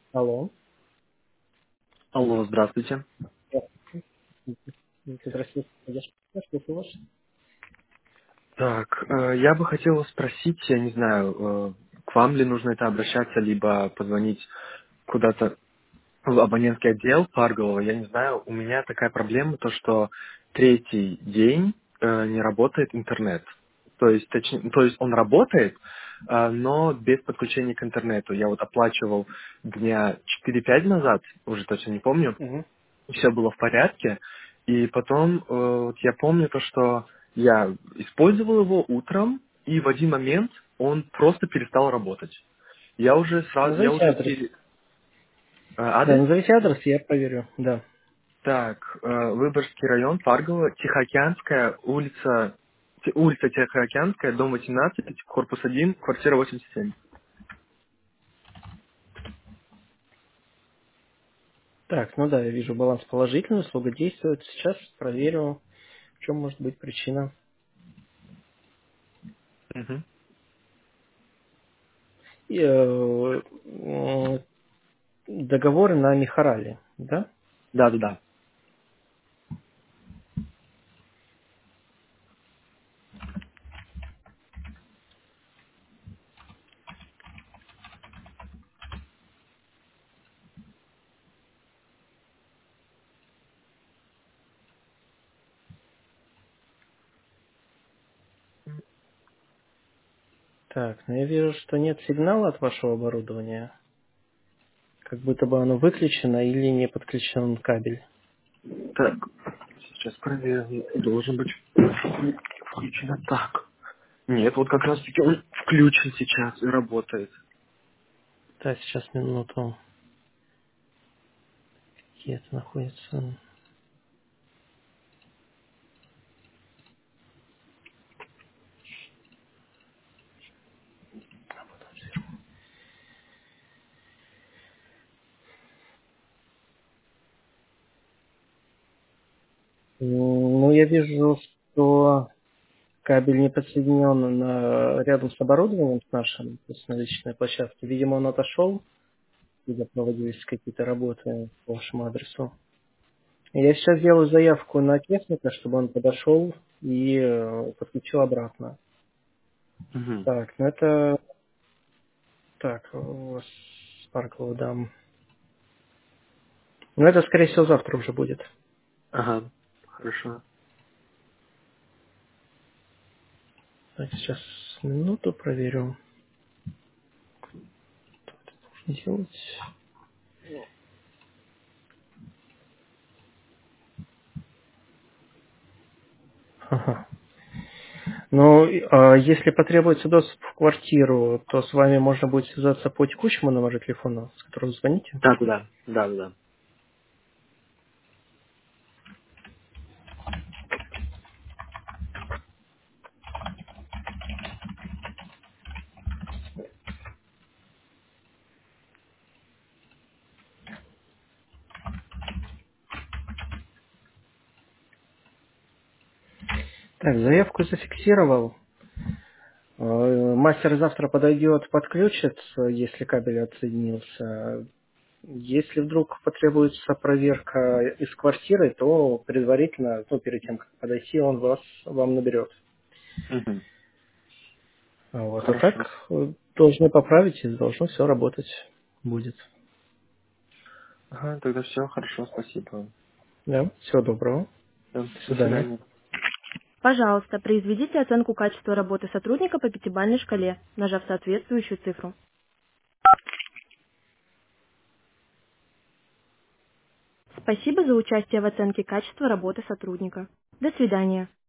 Алло. Алло, здравствуйте. Здравствуйте. Я слушаю вас. Так, я бы хотел спросить, я не знаю, к вам ли нужно это обращаться, либо позвонить куда-то в абонентский отдел Парголова, я не знаю. У меня такая проблема, то что третий день не работает интернет. То есть он работает, но без подключения к интернету. Я вот оплачивал дня 4-5 назад, уже точно не помню, Мгм. все было в порядке. И потом вот я помню то, что я использовал его утром, и в один момент он просто перестал работать. Я Назовите уже адрес. Да, адрес. назовите адрес, я проверю. Да. Так, Выборгский район, Паргово, Тихоокеанская, улица Тихоокеанская, дом 18, корпус 1, квартира 87. Так, ну да, я вижу баланс положительный, услуга действует. Сейчас проверю, в чем может быть причина. Мгм. И, договоры на Михарали, да? Да-да-да. Так, ну я вижу, что нет сигнала от вашего оборудования. Как будто бы оно выключено или не подключен кабель. Так, сейчас проверим. Должен быть включено так. Нет, вот как раз таки он включен сейчас и работает. Так, сейчас минуту. Где это находится? Ну, я вижу, что кабель не подсоединен рядом с оборудованием с нашим, то есть на личной площадке. Видимо, он отошел, когда проводились какие-то работы по вашему адресу. Я сейчас сделаю заявку на техника, чтобы он подошел и подключил обратно. Мгм. Так, ну это... Так, у вас Sparkle дам. Ну, это, скорее всего, завтра уже будет. Ага, хорошо. Так, сейчас минуту проверю. Делать. Ага. Ну, если потребуется доступ в квартиру, то с вами можно будет связаться по текущему номеру телефона, с которого вы звоните. Да-да-да. Да-да-да. Так, заявку зафиксировал. Мастер завтра подойдет, подключит, если кабель отсоединился. Если вдруг потребуется проверка из квартиры, то предварительно, ну, перед тем, как подойти, он вам наберет. Мгм. Вот. А так Хорошо. должны поправить и должно все работать будет. Ага, тогда все, хорошо, спасибо. Да, всего доброго. Да, До до свидания. свидания. Пожалуйста, произведите оценку качества работы сотрудника по пятибалльной шкале, нажав соответствующую цифру. Спасибо за участие в оценке качества работы сотрудника. До свидания.